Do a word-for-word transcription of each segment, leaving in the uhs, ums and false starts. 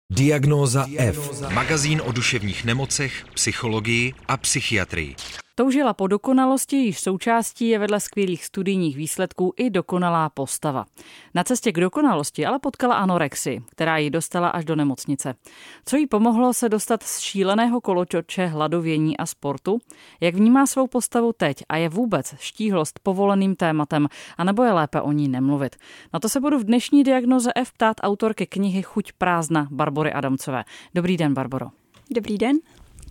Diagnóza F. Magazín o duševních nemocech, psychologii a psychiatrii. Toužila po dokonalosti, již součástí je vedle skvělých studijních výsledků i dokonalá postava. Na cestě k dokonalosti ale potkala anorexii, která ji dostala až do nemocnice. Co jí pomohlo se dostat z šíleného kolotoče hladovění a sportu? Jak vnímá svou postavu teď a je vůbec štíhlost povoleným tématem, anebo je lépe o ní nemluvit? Na to se budu v dnešní Diagnoze F ptát autorky knihy Chuť prázdna Barbory Adamcové. Dobrý den, Barboro. Dobrý den.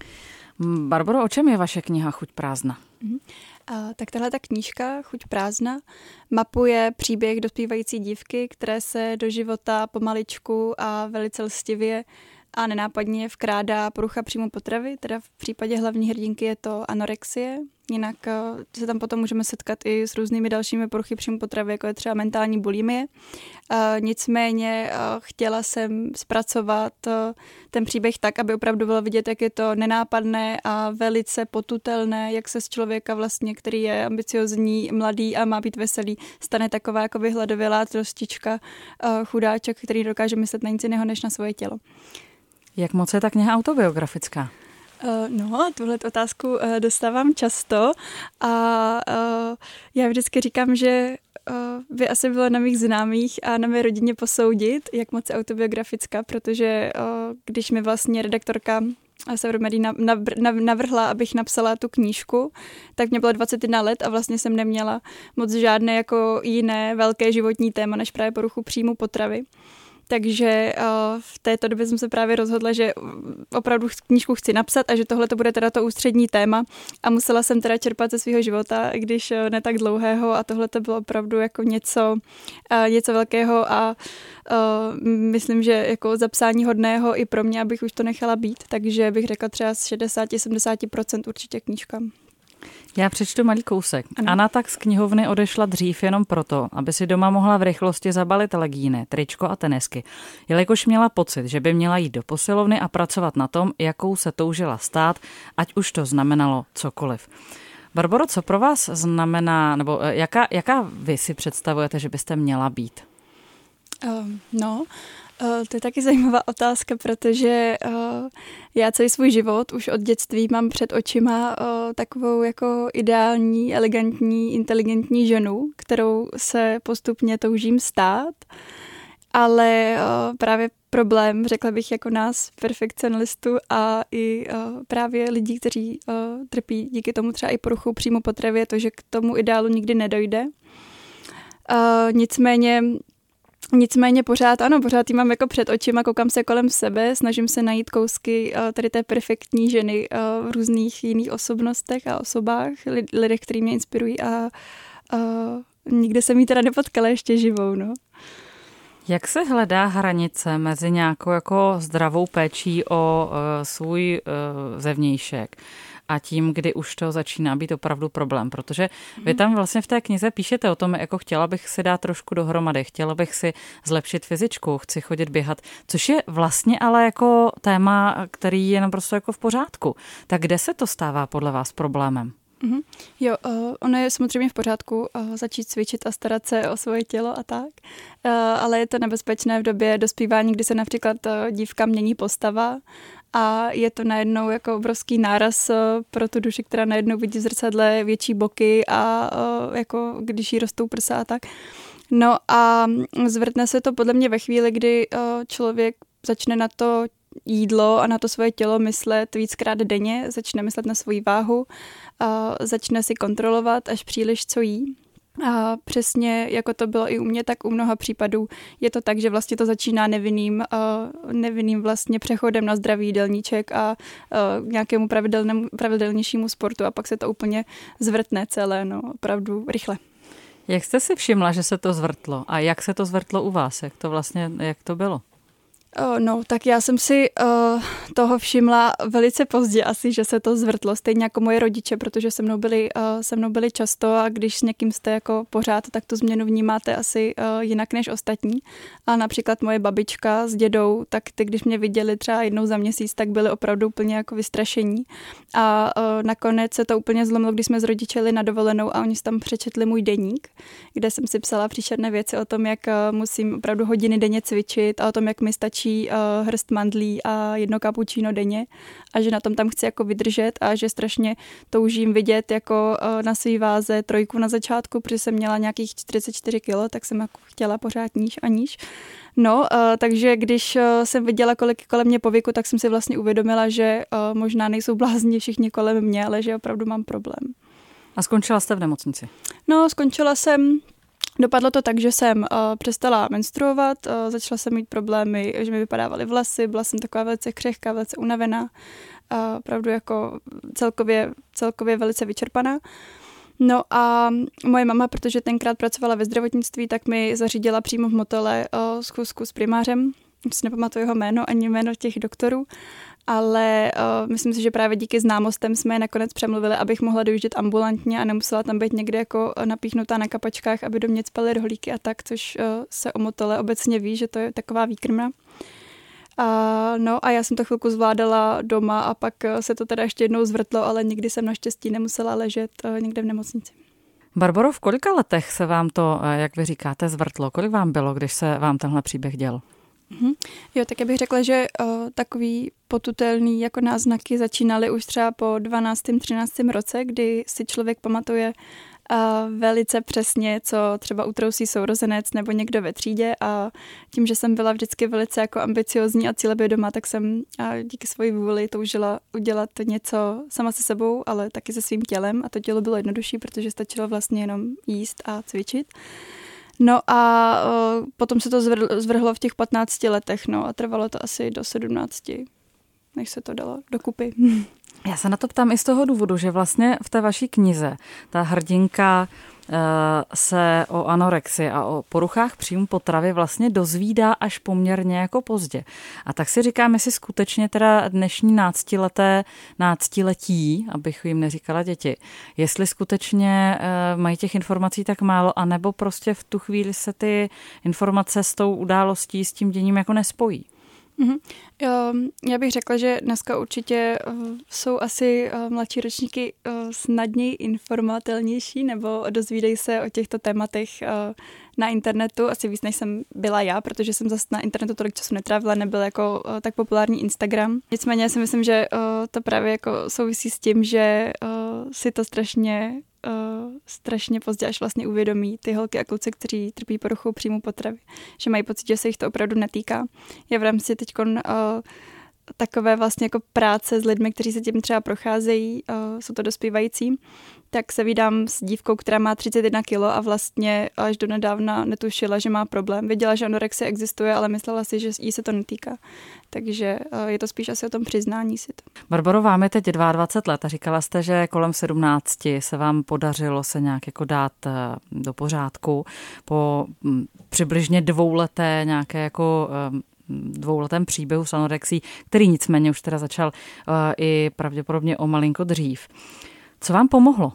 Barboro, o čem je vaše kniha Chuť prázdna? Uh, tak tahle ta knížka Chuť prázdna mapuje příběh dospívající dívky, které se do života pomaličku a velice lstivě a nenápadně vkrádá porucha příjmu potravy, teda v případě hlavní hrdinky je to anorexie. Jinak uh, se tam potom můžeme setkat i s různými dalšími poruchy příjmu potravy, jako je třeba mentální bulimie. Uh, nicméně uh, chtěla jsem zpracovat uh, ten příběh tak, aby opravdu bylo vidět, jak je to nenápadné a velice potutelné, jak se z člověka vlastně, který je ambiciozní, mladý a má být veselý, stane taková jako vyhladovělá trostička, uh, chudáček, který dokáže myslet na nic jiného než na svoje tělo. Jak moc je ta kniha autobiografická? Uh, no, tuhle otázku uh, dostávám často a uh, já vždycky říkám, že uh, by asi bylo na mých známých a na mé rodině posoudit, jak moc je autobiografická, protože uh, když mi vlastně redaktorka Severomédií navrhla, abych napsala tu knížku, tak mě bylo dvacet jedna let a vlastně jsem neměla moc žádné jako jiné velké životní téma, než právě poruchu příjmu potravy. Takže uh, v této době jsem se právě rozhodla, že opravdu knížku chci napsat a že tohle to bude teda to ústřední téma a musela jsem teda čerpat ze svého života, i když uh, ne tak dlouhého a tohle to bylo opravdu jako něco, uh, něco velkého a uh, myslím, že jako zapsání hodného i pro mě, abych už to nechala být, takže bych řekla třeba z šedesát až sedmdesát procent určitě knížka. Já přečtu malý kousek. Ano. Anna tak z knihovny odešla dřív jenom proto, aby si doma mohla v rychlosti zabalit legíny, tričko a tenisky, jelikož měla pocit, že by měla jít do posilovny a pracovat na tom, jakou se toužila stát, ať už to znamenalo cokoliv. Barboro, co pro vás znamená, nebo jaká, jaká vy si představujete, že byste měla být? Uh, no... Uh, to je taky zajímavá otázka, protože uh, já celý svůj život už od dětství mám před očima uh, takovou jako ideální, elegantní, inteligentní ženu, kterou se postupně toužím stát, ale uh, právě problém, řekla bych, jako nás, perfekcionalistů a i uh, právě lidí, kteří uh, trpí díky tomu třeba i poruchou příjmu potravy, je to, že k tomu ideálu nikdy nedojde. Uh, nicméně Nicméně pořád, ano, pořád jí mám jako před očima, koukám se kolem sebe, snažím se najít kousky tady té perfektní ženy v různých jiných osobnostech a osobách, lidech, kteří mě inspirují a, a nikde jsem jí teda nepotkala ještě živou, no. Jak se hledá hranice mezi nějakou jako zdravou péčí o uh, svůj uh, zevnějšek a tím, kdy už to začíná být opravdu problém? Protože vy tam vlastně v té knize píšete o tom, jako chtěla bych si dát trošku dohromady, chtěla bych si zlepšit fyzičku, chci chodit běhat, což je vlastně ale jako téma, který je naprosto jako v pořádku. Tak kde se to stává podle vás problémem? Mm-hmm. Jo, uh, ono je samozřejmě v pořádku uh, začít cvičit a starat se o svoje tělo a tak, uh, ale je to nebezpečné v době dospívání, kdy se například uh, dívka mění postava a je to najednou jako obrovský náraz uh, pro tu duši, která najednou vidí v zrcadle větší boky a uh, jako když jí rostou prsa a tak. No a zvrtne se to podle mě ve chvíli, kdy uh, člověk začne na to jídlo a na to svoje tělo myslet víckrát denně, začne myslet na svoji váhu, a začne si kontrolovat až příliš, co jí. A přesně jako to bylo i u mě, tak u mnoha případů je to tak, že vlastně to začíná nevinným, nevinným vlastně přechodem na zdravý jídelníček a nějakému pravidelnějšímu sportu a pak se to úplně zvrtne celé, no, opravdu rychle. Jak jste si všimla, že se to zvrtlo a jak se to zvrtlo u vás? Jak to vlastně, jak to bylo? Oh, no, tak já jsem si uh, toho všimla velice pozdě asi, že se to zvrtlo, stejně jako moje rodiče, protože se mnou byli, uh, se mnou byli často a když s někým jste jako pořád, tak tu změnu vnímáte asi uh, jinak než ostatní. A například moje babička s dědou, tak ty, když mě viděli třeba jednou za měsíc, tak byli opravdu úplně jako vystrašení. A uh, nakonec se to úplně zlomilo, když jsme s rodiči jeli na dovolenou a oni si tam přečetli můj deník, kde jsem si psala příšerné věci o tom, jak uh, musím opravdu hodiny denně cvičit a o tom, jak mi stačí stačí uh, hrst mandlí a jedno cappuccino denně a že na tom tam chci jako vydržet a že strašně toužím vidět jako uh, na svý váze trojku na začátku, protože jsem měla nějakých čtyřicet čtyři kilo, tak jsem jako chtěla pořád níž a níž. No, uh, takže když uh, jsem viděla, kolik kolem mě pověku, tak jsem si vlastně uvědomila, že uh, možná nejsou blázni všichni kolem mě, ale že opravdu mám problém. A skončila jste v nemocnici? No, skončila jsem, dopadlo to tak, že jsem uh, přestala menstruovat, uh, začala jsem mít problémy, že mi vypadávaly vlasy, byla jsem taková velice křehká, velice unavená, uh, opravdu jako celkově, celkově velice vyčerpaná. No a moje mama, protože tenkrát pracovala ve zdravotnictví, tak mi zařídila přímo v Motole uh, schůzku s primářem, si nepamatuju jeho jméno ani jméno těch doktorů, ale uh, myslím si, že právě díky známostem jsme je nakonec přemluvili, abych mohla dojíždět ambulantně a nemusela tam být někde jako napíchnutá na kapačkách, aby do mě cpaly rohlíky a tak, což uh, se o Motole obecně ví, že to je taková výkrmna. Uh, no a já jsem to chvilku zvládala doma a pak se to teda ještě jednou zvrtlo, ale nikdy jsem naštěstí nemusela ležet uh, někde v nemocnici. Barboro, v kolika letech se vám to, jak vy říkáte, zvrtlo? Kolik vám bylo, když se vám tenhle příběh děl? Mm-hmm. Jo, tak já bych řekla, že uh, takový potutelný jako náznaky začínaly už třeba po dvanáctém třináctém roce, kdy si člověk pamatuje uh, velice přesně, co třeba utrousí sourozenec nebo někdo ve třídě a tím, že jsem byla vždycky velice jako ambiciozní a cílevědomá, tak jsem uh, díky své vůli toužila udělat něco sama se sebou, ale taky se svým tělem a to tělo bylo jednodušší, protože stačilo vlastně jenom jíst a cvičit. No a uh, potom se to zvrhlo v těch patnácti letech, no a trvalo to asi do sedmnácti, než se to dalo dokupy. Já se na to ptám i z toho důvodu, že vlastně v té vaší knize ta hrdinka uh, se o anorexii a o poruchách příjmu potravy vlastně dozvídá až poměrně jako pozdě. A tak si říkám, jestli skutečně teda dnešní náctileté, náctiletí, abych jim neříkala děti, jestli skutečně uh, mají těch informací tak málo, anebo prostě v tu chvíli se ty informace s tou událostí, s tím děním jako nespojí. Mm-hmm. Já bych řekla, že dneska určitě jsou asi mladší ročníky snadněji informovatelnější nebo dozvídají se o těchto tématech na internetu asi víc, než jsem byla já, protože jsem zase na internetu tolik času netrávila, nebyl jako tak populární Instagram. Nicméně já si myslím, že to právě jako souvisí s tím, že si to strašně Uh, strašně pozdě až vlastně uvědomí ty holky a kluci, kteří trpí poruchou příjmu potravy, že mají pocit, že se jich to opravdu netýká. Je v rámci teďkon uh, takové vlastně jako práce s lidmi, kteří se tím třeba procházejí, uh, jsou to dospívající, tak se vídám s dívkou, která má třicet jedna kilo a vlastně až do nedávna netušila, že má problém. Věděla, že anorexie existuje, ale myslela si, že jí se to netýká. Takže uh, je to spíš asi o tom přiznání si to. Barboro, vám je teď dvacet dva let a říkala jste, že kolem sedmnácti se vám podařilo se nějak jako dát do pořádku po přibližně dvouleté nějaké jako dvouletém příběhu s anorexí, který nicméně už teda začal uh, i pravděpodobně o malinko dřív. Co vám pomohlo?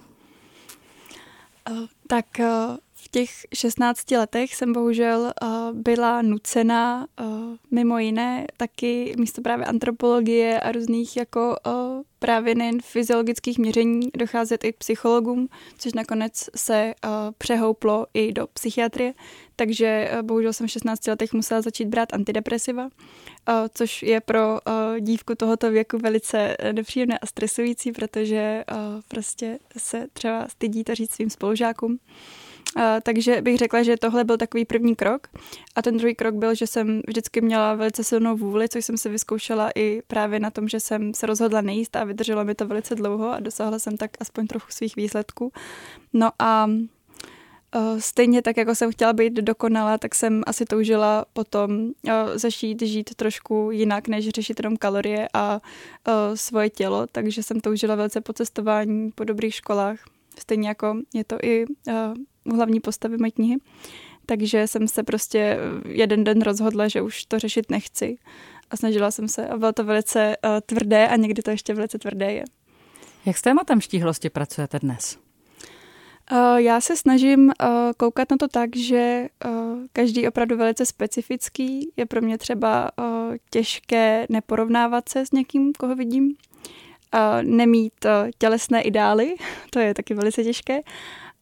Uh, tak uh, v těch šestnácti letech jsem bohužel uh, byla nucena uh, mimo jiné taky místo právě antropologie a různých jako uh, právě nejen fyziologických měření docházet i k psychologům, což nakonec se uh, přehouplo i do psychiatrie. Takže uh, bohužel jsem v šestnácti letech musela začít brát antidepresiva, uh, což je pro uh, dívku tohoto věku velice nepříjemné a stresující, protože uh, prostě se třeba stydí to říct svým spolužákům. Uh, takže bych řekla, že tohle byl takový první krok a ten druhý krok byl, že jsem vždycky měla velice silnou vůli, což jsem se vyzkoušela i právě na tom, že jsem se rozhodla nejíst a vydrželo mi to velice dlouho a dosáhla jsem tak aspoň trochu svých výsledků. No a uh, stejně tak, jako jsem chtěla být dokonalá, tak jsem asi toužila potom uh, začít žít trošku jinak, než řešit jenom kalorie a uh, svoje tělo, takže jsem toužila velice po cestování, po dobrých školách, stejně jako je to i uh, u hlavní postavy mé knihy. Takže jsem se prostě jeden den rozhodla, že už to řešit nechci. A snažila jsem se a bylo to velice uh, tvrdé a někdy to ještě velice tvrdé je. Jak s tématem štíhlosti pracujete dnes? Uh, já se snažím uh, koukat na to tak, že uh, každý opravdu velice specifický. Je pro mě třeba uh, těžké neporovnávat se s někým, koho vidím. Uh, nemít uh, tělesné ideály, to je taky velice těžké.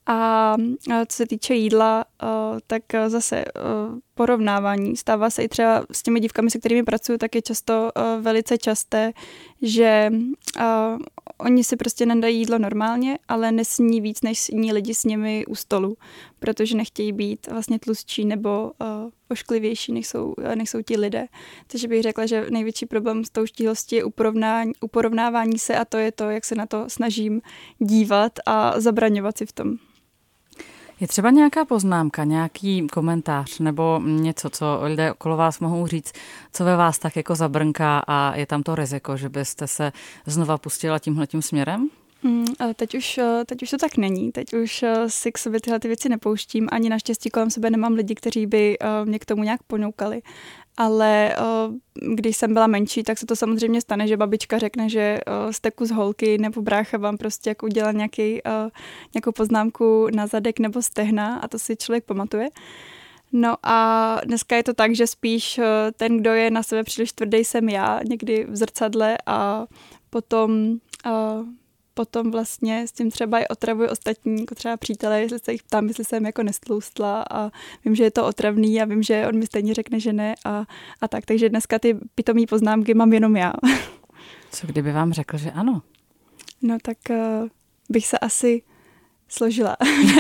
A co se týče jídla, tak zase porovnávání. Stává se i třeba s těmi dívkami, se kterými pracuju, tak je často velice časté, že oni si prostě nedají jídlo normálně, ale nesní víc, než sní lidi s nimi u stolu, protože nechtějí být vlastně tlustší nebo ošklivější, než jsou, než jsou ti lidé. Takže bych řekla, že největší problém s tou štíhlostí je uporovnání, uporovnávání se a to je to, jak se na to snažím dívat a zabraňovat si v tom. Je třeba nějaká poznámka, nějaký komentář nebo něco, co lidé okolo vás mohou říct, co ve vás tak jako zabrnká a je tam to riziko, že byste se znova pustila tímhletím směrem? Hmm, teď, už, teď už to tak není. Teď už si k sobě tyhle ty věci nepouštím. Ani naštěstí kolem sebe nemám lidi, kteří by mě k tomu nějak ponoukali. Ale když jsem byla menší, tak se to samozřejmě stane, že babička řekne, že jste kus holky nebo brácha vám prostě jako udělá nějaký, nějakou poznámku na zadek nebo stehna a to si člověk pamatuje. No a dneska je to tak, že spíš ten, kdo je na sebe příliš tvrdý, jsem já někdy v zrcadle a potom... Potom vlastně s tím třeba i otravuji ostatní, jako třeba přítele, jestli se jich ptám, jestli jsem jako nestloustla a vím, že je to otravný a vím, že on mi stejně řekne, že ne a, a tak. Takže dneska ty pitomý poznámky mám jenom já. Co kdyby vám řekl, že ano? No tak uh, bych se asi složila.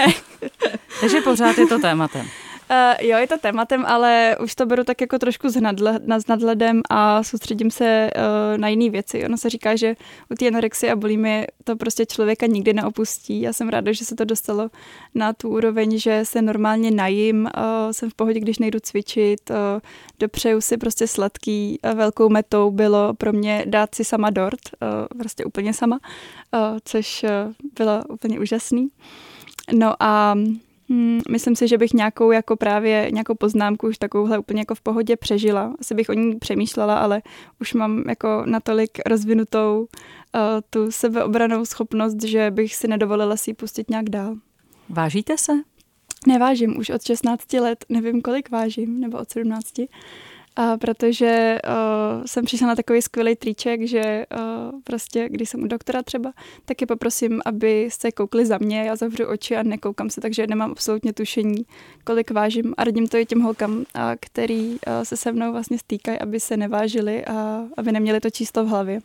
Takže pořád je to tématem. Uh, jo, je to tématem, ale už to beru tak jako trošku s, nadhled, s nadhledem a soustředím se uh, na jiné věci. Ono se říká, že u té anorexie a bulimie to prostě člověka nikdy neopustí. Já jsem ráda, že se to dostalo na tu úroveň, že se normálně najím, uh, jsem v pohodě, když nejdu cvičit, uh, dopřeju si prostě sladký. Uh, velkou metou bylo pro mě dát si sama dort, uh, prostě úplně sama, uh, což uh, bylo úplně úžasný. No a Hmm, myslím si, že bych nějakou jako právě nějakou poznámku už takovouhle úplně jako v pohodě přežila. Asi bych o ní přemýšlela, ale už mám jako natolik rozvinutou uh, tu sebeobranou schopnost, že bych si nedovolila si ji pustit nějak dál. Vážíte se? Nevážím, už od šestnácti let, nevím kolik vážím, nebo od sedmnácti. A protože uh, jsem přišla na takový skvělý triček, že uh, prostě, když jsem u doktora třeba, tak je poprosím, aby se koukli za mě, já zavřu oči a nekoukám se, takže nemám absolutně tušení, kolik vážím a radím to i těm holkám, a který uh, se se mnou vlastně stýkají, aby se nevážili a aby neměli to číslo v hlavě.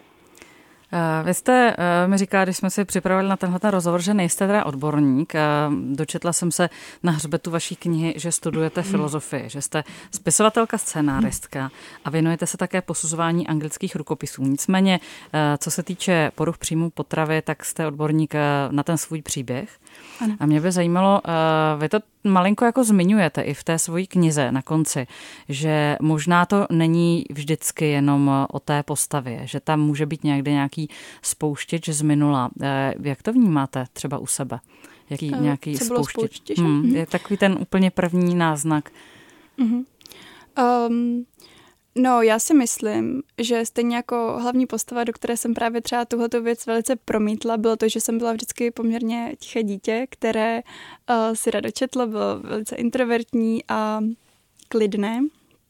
Vy jste mi říkala, když jsme si připravili na tenhle rozhovor, že nejste teda odborník. Dočetla jsem se na hřbetu vaší knihy, že studujete filozofii, že jste spisovatelka, scénáristka a věnujete se také posuzování anglických rukopisů. Nicméně, co se týče poruch příjmu potravy, tak jste odborník na ten svůj příběh. Ano. A mě by zajímalo, vy to malinko jako zmiňujete i v té svojí knize na konci, že možná to není vždycky jenom o té postavě, že tam může být někde nějaký spouštěč z minula. Jak to vnímáte třeba u sebe? Jaký uh, nějaký spouštěč? Hmm, je takový ten úplně první náznak. Uh-huh. Um, no, já si myslím, že stejně jako hlavní postava, do které jsem právě třeba tuhletu věc velice promítla, bylo to, že jsem byla vždycky poměrně tiché dítě, které uh, si rado četlo, bylo velice introvertní a klidné.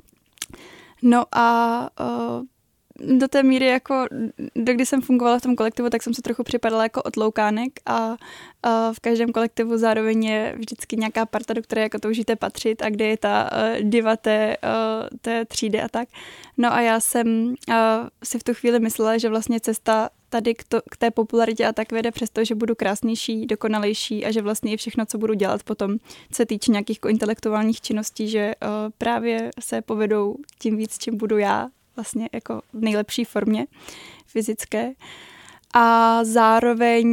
No a uh, do té míry, jako, kdy jsem fungovala v tom kolektivu, tak jsem se trochu připadala jako otloukánek a, a v každém kolektivu zároveň je vždycky nějaká parta, do které jako toužíte patřit a kde je ta uh, diva té, uh, té třídy a tak. No a já jsem uh, si v tu chvíli myslela, že vlastně cesta tady k, to, k té popularitě a tak vede přesto, že budu krásnější, dokonalejší a že vlastně i všechno, co budu dělat potom, co se týče nějakých intelektuálních činností, že uh, právě se povedou tím víc, čím budu já, vlastně jako v nejlepší formě fyzické. A zároveň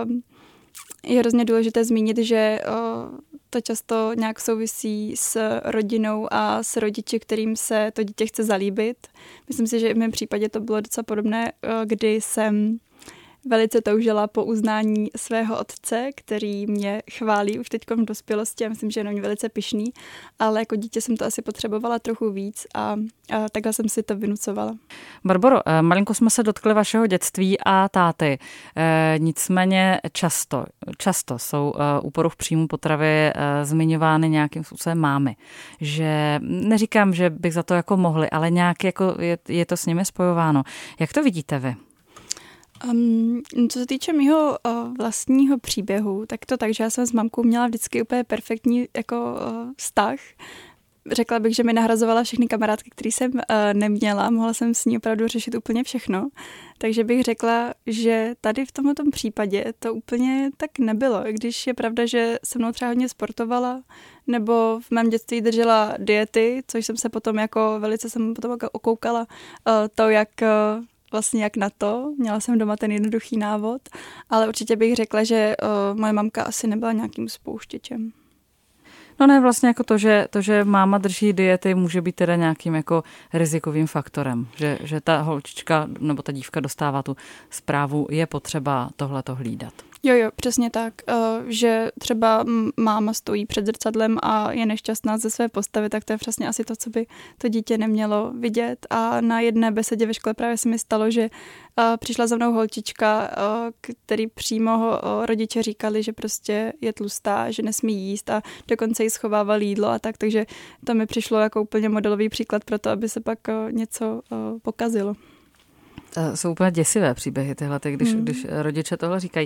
je hrozně důležité zmínit, že to často nějak souvisí s rodinou a s rodiči, kterým se to dítě chce zalíbit. Myslím si, že i v mém případě to bylo docela podobné, kdy jsem velice toužila po uznání svého otce, který mě chválí už teď v dospělosti a myslím, že je na mě velice pyšný, ale jako dítě jsem to asi potřebovala trochu víc a, a takhle jsem si to vynucovala. Barboro, malinko jsme se dotkli vašeho dětství a táty, e, nicméně často, často jsou u poruch příjmu potravy e, zmiňovány nějakým způsobem mámy, že neříkám, že bych za to jako mohli, ale nějak jako je, je to s nimi spojováno. Jak to vidíte vy? Um, co se týče mého uh, vlastního příběhu, tak to tak, že já jsem s mamkou měla vždycky úplně perfektní jako uh, vztah. Řekla bych, že mi nahrazovala všechny kamarádky, které jsem uh, neměla. Mohla jsem s ní opravdu řešit úplně všechno. Takže bych řekla, že tady v tomto případě to úplně tak nebylo. I když je pravda, že se mnou třeba hodně sportovala, nebo v mém dětství držela diety, což jsem se potom jako velice jsem potom jako okoukala uh, to, jak uh, vlastně jak na to. Měla jsem doma ten jednoduchý návod, ale určitě bych řekla, že uh, moje mamka asi nebyla nějakým spouštěčem. No ne, vlastně jako to, že, to, že máma drží diety, může být teda nějakým jako rizikovým faktorem, že, že ta holčička nebo ta dívka dostává tu zprávu, je potřeba tohleto hlídat. Jo, jo, přesně tak, že třeba máma stojí před zrcadlem a je nešťastná ze své postavy, tak to je přesně asi to, co by to dítě nemělo vidět. A na jedné besedě ve škole právě se mi stalo, že přišla za mnou holčička, který přímo rodiče říkali, že prostě je tlustá, že nesmí jíst a dokonce jí schovával jídlo a tak, takže to mi přišlo jako úplně modelový příklad pro to, aby se pak něco pokazilo. To jsou úplně děsivé příběhy tyhle, když, hmm. když rodiče tohle říkají.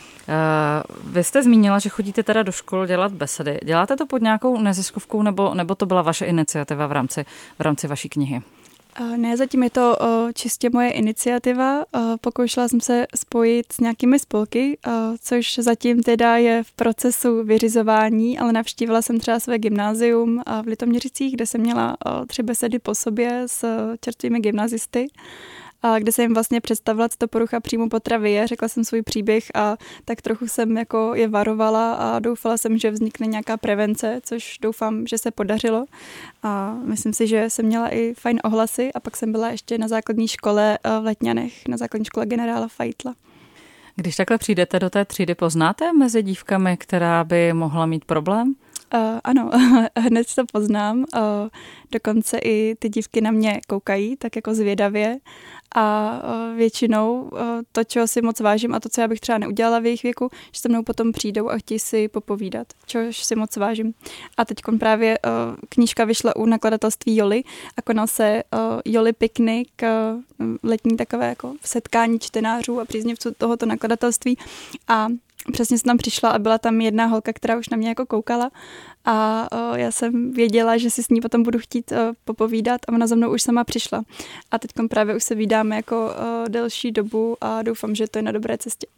Uh, vy jste zmínila, že chodíte teda do škol dělat besedy. Děláte to pod nějakou neziskovkou nebo, nebo to byla vaše iniciativa v rámci, v rámci vaší knihy? Uh, ne, zatím je to uh, čistě moje iniciativa. Uh, pokoušela jsem se spojit s nějakými spolky, uh, což zatím teda je v procesu vyřizování, ale navštívila jsem třeba své gymnázium uh, v Litoměřicích, kde jsem měla uh, tři besedy po sobě s uh, čerstvými gymnazisty, a kde jsem jim vlastně představila, co to porucha příjmu potravy je. Řekla jsem svůj příběh a tak trochu jsem jako je varovala a doufala jsem, že vznikne nějaká prevence, což doufám, že se podařilo. A myslím si, že jsem měla i fajn ohlasy a pak jsem byla ještě na základní škole v Letňanech, na základní škole generála Fajtla. Když takhle přijdete do té třídy, poznáte mezi dívkami, která by mohla mít problém? Uh, ano, hned to poznám. Uh, dokonce i ty dívky na mě koukají, tak jako zvědavě. A uh, většinou uh, to, čeho si moc vážím a to, co já bych třeba neudělala v jejich věku, že se mnou potom přijdou a chtějí si popovídat, čehož si moc vážím. A teď právě uh, knížka vyšla u nakladatelství Joli a konal se uh, Joli piknik, uh, letní takové jako setkání čtenářů a příznivců tohoto nakladatelství. A přesně jsem tam přišla a byla tam jedna holka, která už na mě jako koukala a o, já jsem věděla, že si s ní potom budu chtít o, popovídat a ona za mnou už sama přišla. A teď právě už se vídáme jako o, delší dobu a doufám, že to je na dobré cestě.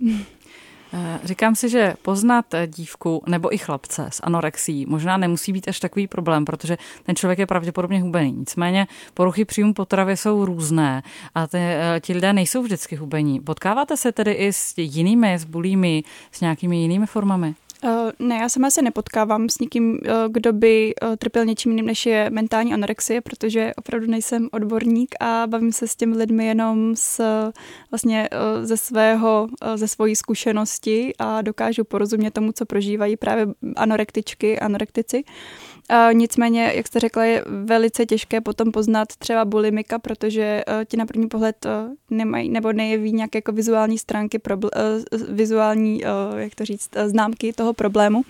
Říkám si, že poznat dívku nebo i chlapce s anorexií možná nemusí být až takový problém, protože ten člověk je pravděpodobně hubený. Nicméně poruchy příjmu potravy jsou různé a ty, ti lidé nejsou vždycky hubení. Potkáváte se tedy i s jinými, s bulími, s nějakými jinými formami? Uh, ne, já sama se nepotkávám s nikým, uh, kdo by uh, trpěl něčím jiným, než je mentální anorexie, protože opravdu nejsem odborník a bavím se s těmi lidmi jenom z, vlastně, uh, ze svého, uh, ze svojí zkušenosti a dokážu porozumět tomu, co prožívají právě anorektičky, anorektici. Uh, nicméně, jak jste řekla, je velice těžké potom poznat třeba bulimika, protože uh, ti na první pohled uh, nemají nebo nejeví nějaké jako vizuální stránky, probl- uh, vizuální, uh, jak to říct, uh, známky toho problému.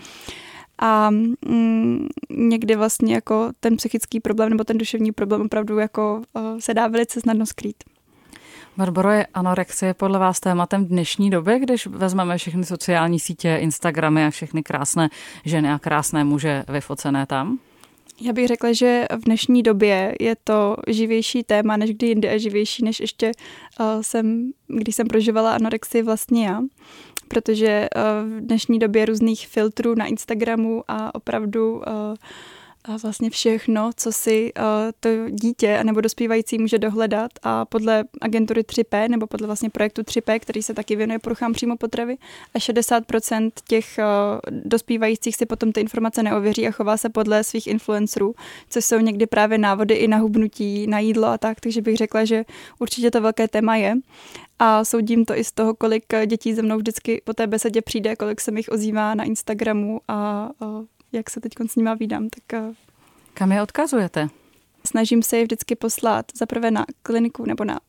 A mm, někdy vlastně jako ten psychický problém nebo ten duševní problém opravdu jako uh, se dá velice snadno skrýt. Barboro, je anorexie podle vás tématem dnešní doby, když vezmeme všechny sociální sítě, Instagramy a všechny krásné ženy a krásné muže vyfocené tam? Já bych řekla, že v dnešní době je to živější téma, než kdy jindy a živější, než ještě uh, jsem, když jsem prožívala anorexii vlastně já. Protože uh, v dnešní době různých filtrů na Instagramu a opravdu uh, a vlastně všechno, co si uh, to dítě nebo dospívající může dohledat a podle agentury tři P nebo podle vlastně projektu tři P, který se taky věnuje poruchám příjmu potravy a šedesát procent těch uh, dospívajících si potom ty informace neověří a chová se podle svých influencerů, což jsou někdy právě návody i na hubnutí, na jídlo a tak, takže bych řekla, že určitě to velké téma je. A soudím to i z toho, kolik dětí ze mnou vždycky po té besedě přijde, kolik se mi jich ozývá na Instagramu a uh, jak se teď s nima vídám, tak... Kam je odkazujete? Snažím se je vždycky poslat zaprvé na kliniku nebo na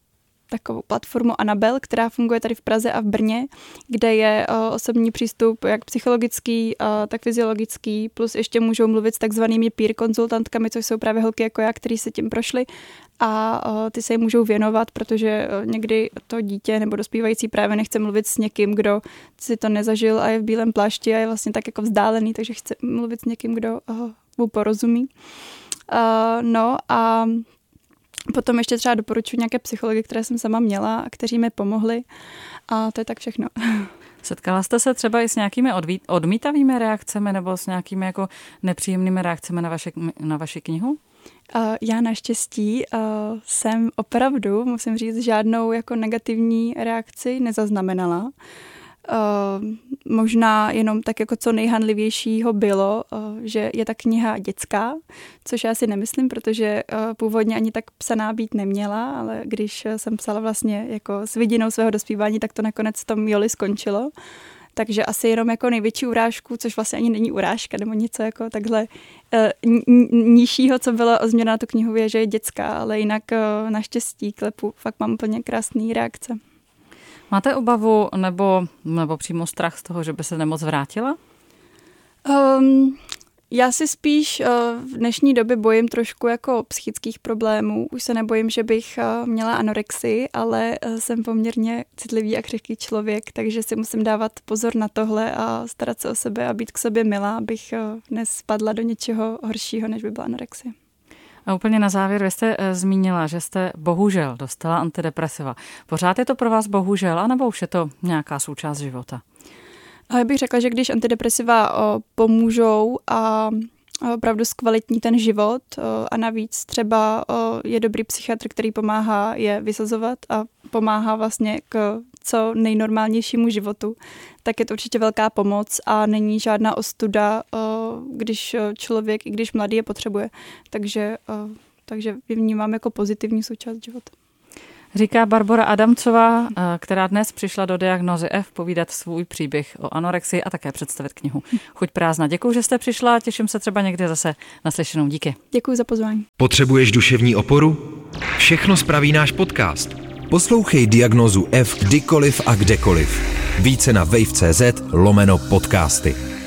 takovou platformu Anabel, která funguje tady v Praze a v Brně, kde je uh, osobní přístup jak psychologický, uh, tak fyziologický, plus ještě můžou mluvit s takzvanými peer konzultantkami, což jsou právě holky jako já, kteří se tím prošli a uh, ty se jim můžou věnovat, protože uh, někdy to dítě nebo dospívající právě nechce mluvit s někým, kdo si to nezažil a je v bílém plášti a je vlastně tak jako vzdálený, takže chce mluvit s někým, kdo uh, mu porozumí. Uh, no a potom ještě třeba doporučuji nějaké psychology, které jsem sama měla a kteří mi pomohli a to je tak všechno. Setkala jste se třeba i s nějakými odví- odmítavými reakcemi nebo s nějakými jako nepříjemnými reakcemi na, vaše, na vaši knihu? Uh, já naštěstí uh, jsem opravdu, musím říct, žádnou jako negativní reakci nezaznamenala. Uh, možná jenom tak jako co nejhanlivějšího bylo, uh, že je ta kniha dětská, což já si nemyslím, protože uh, původně ani tak psaná být neměla, ale když jsem psala vlastně jako s vidinou svého dospívání, tak to nakonec v tom Joli skončilo. Takže asi jenom jako největší urážku, což vlastně ani není urážka, nebo něco jako takhle uh, nižšího, co bylo ozměno na tu knihu, je, že je dětská, ale jinak uh, naštěstí klepu fakt mám úplně krásný reakce. Máte obavu nebo, nebo přímo strach z toho, že by se nemoc vrátila? Um, já si spíš uh, v dnešní době bojím trošku jako psychických problémů. Už se nebojím, že bych uh, měla anorexii, ale uh, jsem poměrně citlivý a křehký člověk, takže si musím dávat pozor na tohle a starat se o sebe a být k sobě milá, abych uh, nespadla do něčeho horšího, než by byla anorexie. A úplně na závěr, vy jste e, zmínila, že jste bohužel dostala antidepresiva. Pořád je to pro vás bohužel, anebo už je to nějaká součást života? A já bych řekla, že když antidepresiva o, pomůžou a opravdu zkvalitní ten život o, a navíc třeba o, je dobrý psychiatr, který pomáhá je vysazovat a pomáhá vlastně k co nejnormálnějšímu životu, tak je to určitě velká pomoc a není žádná ostuda, když člověk, i když mladý je potřebuje. Takže, takže vnímám jako pozitivní součást života. Říká Barbora Adamcová, která dnes přišla do Diagnózy F povídat svůj příběh o anorexii a také představit knihu Chuť prázdna. Děkuji, že jste přišla a těším se třeba někdy zase naslyšenou. Díky. Děkuji za pozvání. Potřebuješ duševní oporu? Všechno spraví náš podcast. Poslouchej Diagnózu F kdykoliv a kdekoliv. Více na wave tečka cz lomeno podcasty.